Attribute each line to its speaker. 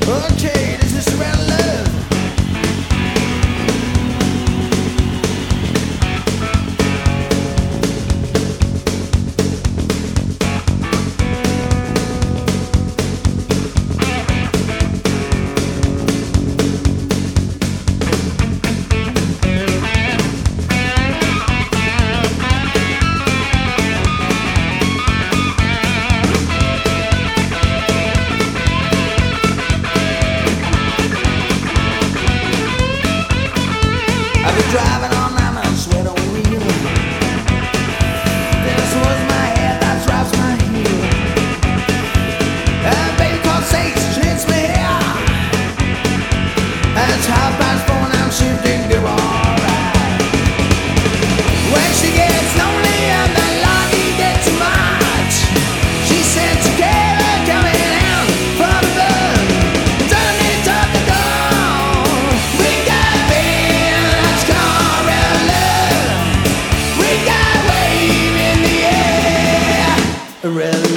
Speaker 1: Okay, this is real love. I've been driving all night, my sweat on wheel. This was my head that drops my heel. Baby called Sage, hits me here. It's 4:30 and I'm shifting to alright. When she gets lonely and the lobby gets too much, she said together coming out for the bug. Turn it up the door. We got band that's called real love. We got wave in the air. Real